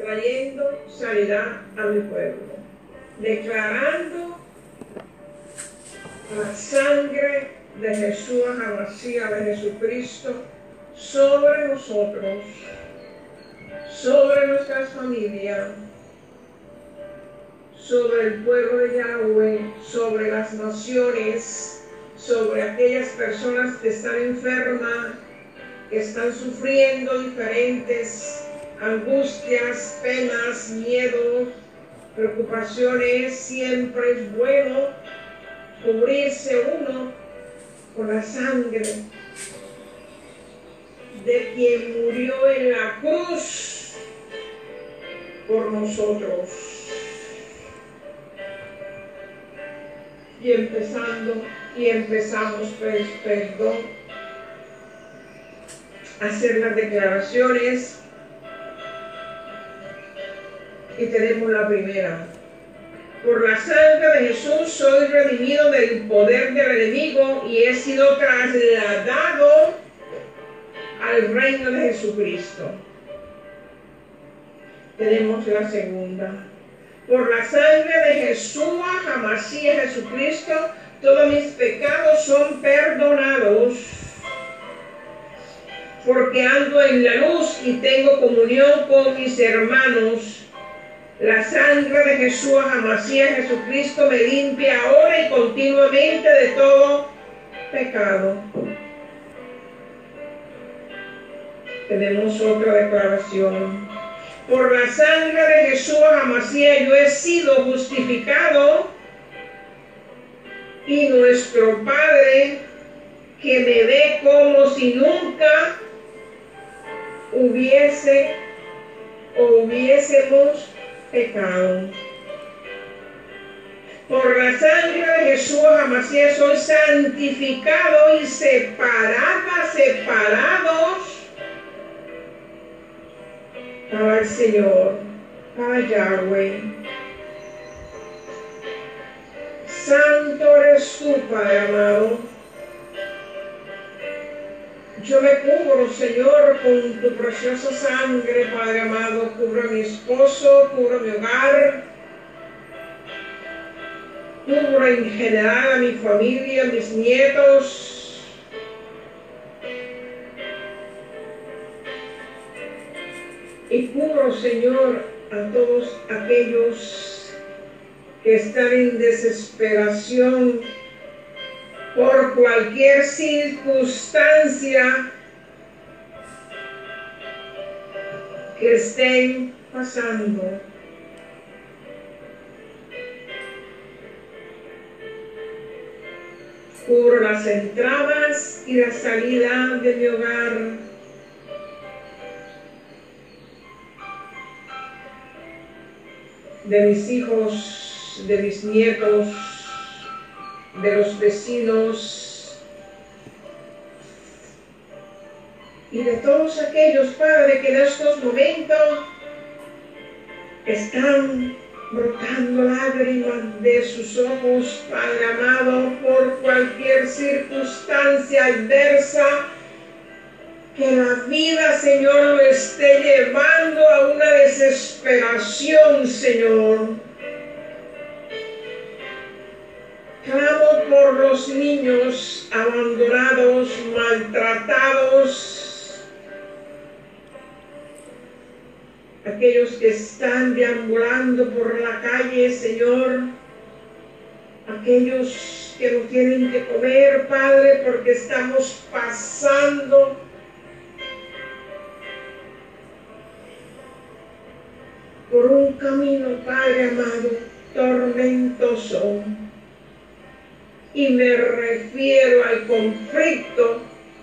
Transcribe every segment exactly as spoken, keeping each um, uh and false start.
trayendo sanidad a mi pueblo, declarando la sangre de Jesús, Hamashiach, de Jesucristo, sobre nosotros, sobre nuestras familias, sobre el pueblo de Yahweh, sobre las naciones, sobre aquellas personas que están enfermas, que están sufriendo diferentes angustias, penas, miedos, preocupaciones. Siempre es bueno cubrirse uno con la sangre de quien murió en la cruz por nosotros. Y empezando, y empezamos, pues, perdón, a hacer las declaraciones. Y tenemos la primera. Por la sangre de Jesús soy redimido del poder del enemigo y he sido trasladado al reino de Jesucristo. Tenemos la segunda. Por la sangre de Jesús, Hamashiach, Jesucristo, todos mis pecados son perdonados, porque ando en la luz y tengo comunión con mis hermanos. La sangre de Jesús, Hamashiach, Jesucristo, me limpia ahora y continuamente de todo pecado. Tenemos otra declaración. Por la sangre de Jesús, Hamashiach, yo he sido justificado y nuestro Padre, que me ve como si nunca hubiese o hubiésemos pecado. Por la sangre de Jesús, Hamashiach, soy santificado y separada, separados para el Señor, para Yahweh. Santo eres tú, Padre amado. Yo me cubro, Señor, con tu preciosa sangre, Padre amado. Cubro a mi esposo, cubro a mi hogar, cubro en general a mi familia, a mis nietos. Y cubro, Señor, a todos aquellos que están en desesperación por cualquier circunstancia que estén pasando. Cubro las entradas y la salida de mi hogar. De mis hijos, de mis nietos, de los vecinos y de todos aquellos, Padre, que en estos momentos están brotando lágrimas de sus ojos, Padre amado, por cualquier circunstancia adversa que la vida, Señor, lo esté llevando a una desesperación, Señor. Clamo por los niños abandonados, maltratados, aquellos que están deambulando por la calle, Señor, aquellos que no tienen que comer, Padre, porque estamos pasando por un camino, Padre amado, tormentoso. Y me refiero al conflicto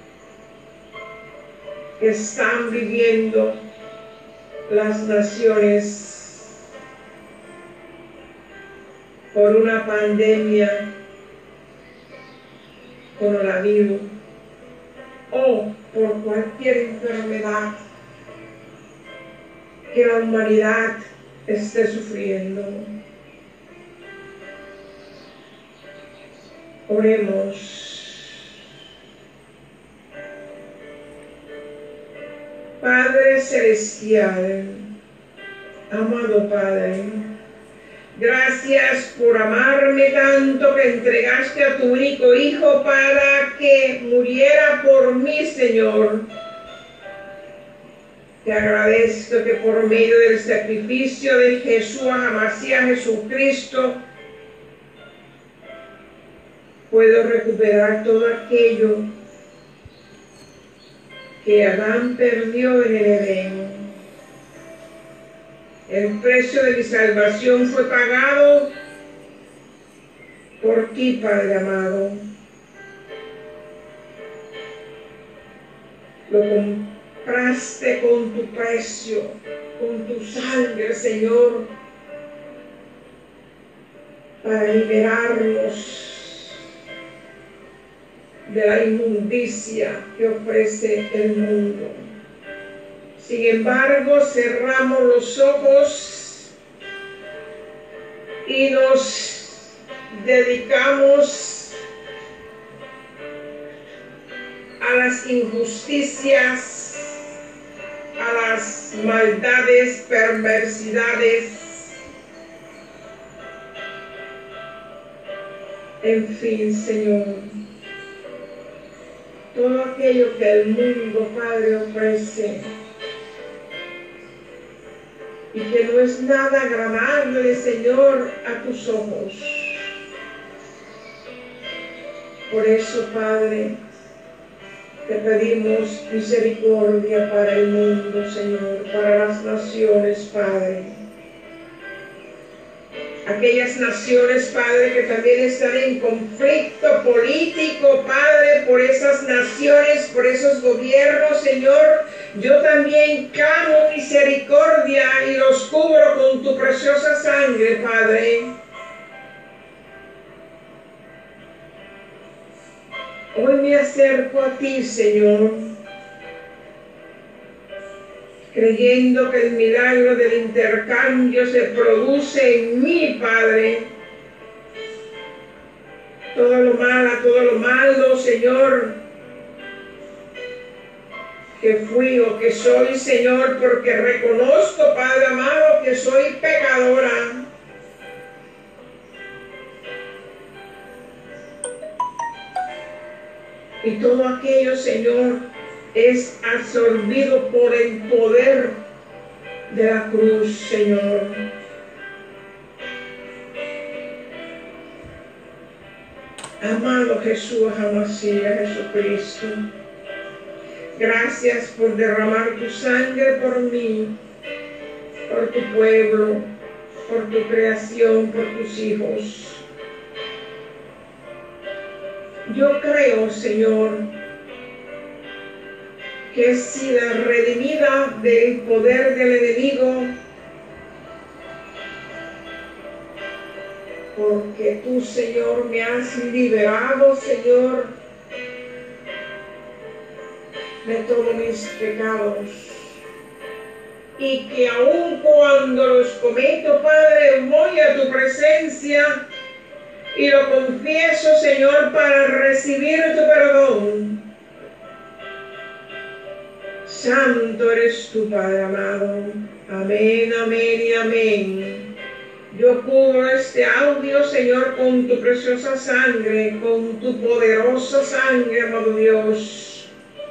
que están viviendo las naciones por una pandemia, coronavirus, o por cualquier enfermedad que la humanidad esté sufriendo. Oremos. Padre Celestial, Amado Padre, gracias por amarme tanto que entregaste a tu único Hijo para que muriera por mí, Señor. Te agradezco que por medio del sacrificio de Jesús, Amasías Jesucristo, puedo recuperar todo aquello que Adán perdió en el Edén. El precio de mi salvación fue pagado por ti, Padre amado. Lo compraste con tu precio, con tu sangre, Señor, para liberarnos de la inmundicia que ofrece el mundo. Sin embargo, cerramos los ojos y nos dedicamos a las injusticias, a las maldades, perversidades, en fin, Señor, todo aquello que el mundo, Padre, ofrece y que no es nada agradable, Señor, a tus ojos. Por eso, Padre, te pedimos misericordia para el mundo, Señor, para las naciones, Padre. Aquellas naciones, Padre, que también están en conflicto político, Padre, por esas naciones, por esos gobiernos, Señor, yo también clamo misericordia y los cubro con tu preciosa sangre, Padre. Hoy me acerco a ti, Señor, creyendo que el milagro del intercambio se produce en mí, Padre. Todo lo malo, todo lo malo, Señor, que fui o que soy, Señor, porque reconozco, Padre amado, que soy pecadora. Y todo aquello, Señor, es absorbido por el poder de la cruz, Señor. Amado Jesús, Amasías Jesucristo, gracias por derramar tu sangre por mí, por tu pueblo, por tu creación, por tus hijos. Yo creo, Señor, que he sido redimida del poder del enemigo, porque tú, Señor, me has liberado, Señor, de todos mis pecados, y que aun cuando los cometo, Padre, voy a tu presencia y lo confieso, Señor, para recibir tu perdón. Santo eres tu Padre amado. Amén, amén y amén. Yo cubro este audio, Señor, con tu preciosa sangre, con tu poderosa sangre, amado Dios.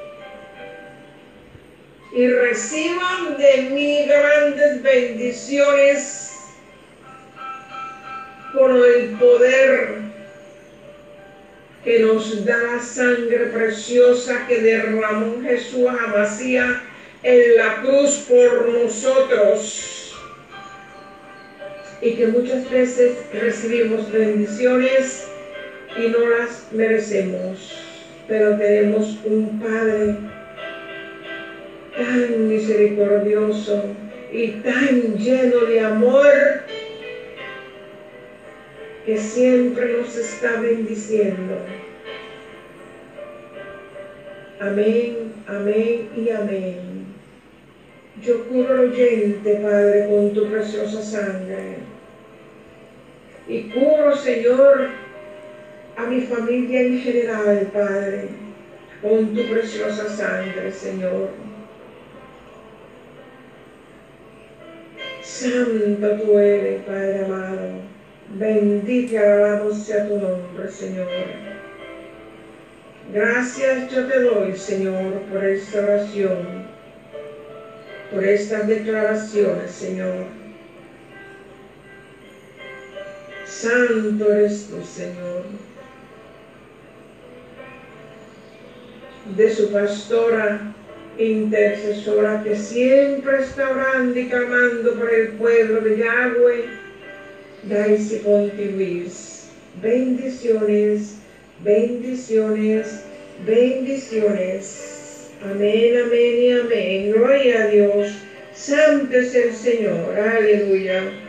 Y reciban de mí grandes bendiciones por el poder que nos da la sangre preciosa que derramó Jesús Amasías en la cruz por nosotros, y que muchas veces recibimos bendiciones y no las merecemos, pero tenemos un Padre tan misericordioso y tan lleno de amor, que siempre nos está bendiciendo. Amén, amén y amén. Yo cubro al oyente, Padre, con tu preciosa sangre. Y cubro, Señor, a mi familia en general, Padre, con tu preciosa sangre, Señor. Santo tú eres, Padre amado. Bendito y alabado sea tu nombre, Señor. Gracias yo te doy, Señor, por esta oración, por estas declaraciones, Señor. Santo eres tú, Señor. De su pastora intercesora que siempre está orando y clamando por el pueblo de Yahweh, Daisy Pontivis. Bendiciones, bendiciones, bendiciones. Amén, amén y amén. Gloria a Dios. Santo es el Señor. Aleluya.